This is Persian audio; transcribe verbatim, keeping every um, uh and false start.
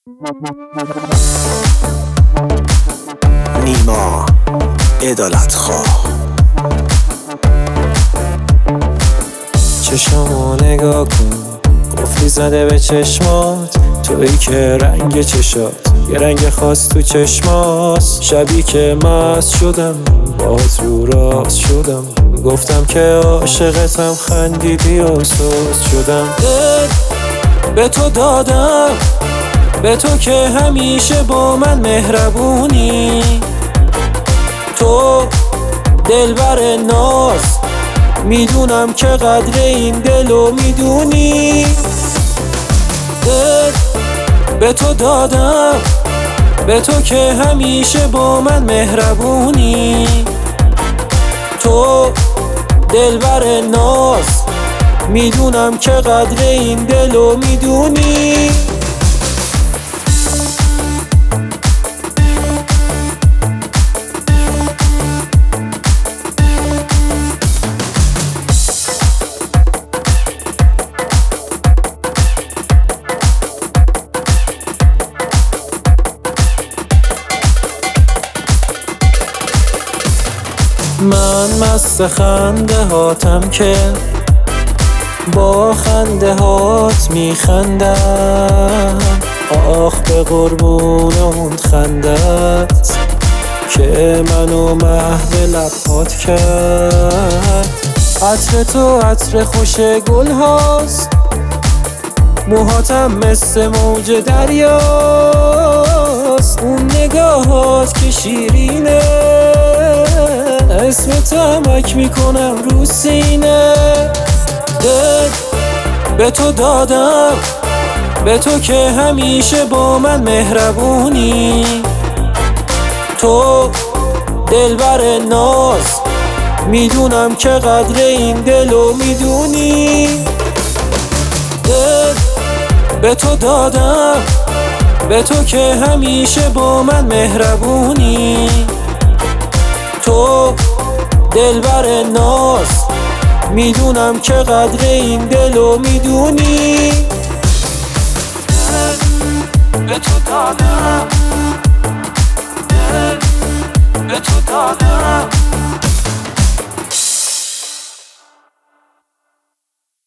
نیما عدالت خواه. چشامو نگاه کن، قفلی زده به چشمات، تویی که رنگ چشات یه رنگ خاص تو چشماست. شبی که مست شدم باهات رو راست شدم، گفتم که عاشقتم، خندیدی و سوز شدم. دل به تو دادم، به تو که همیشه با من مهربونی، تو دلبر ناز، میدونم که قدر این دلو میدونی. دل به تو دادم، به تو که همیشه با من مهربونی، تو دلبر ناز، میدونم که قدر این دلو میدونی. من مست خنده هاتم که با خنده هات میخندم، آخ به قربون اون خندت که منو محو لبات کرد. عطر تو عطر خوش گل هاست، موهاتم مثل موج دریاست، اون نگاهات که شیرینه، اسم تمک میکنم رو سینه. دل به تو دادم، به تو که همیشه با من مهربونی، تو دلبر ناز، میدونم که قدر این دلو میدونی. دل به تو دادم، به تو که همیشه با من مهربونی، تو دلبر ناز، میدونم که قدر این دلو میدونی. به تو دادم، به تو دادم.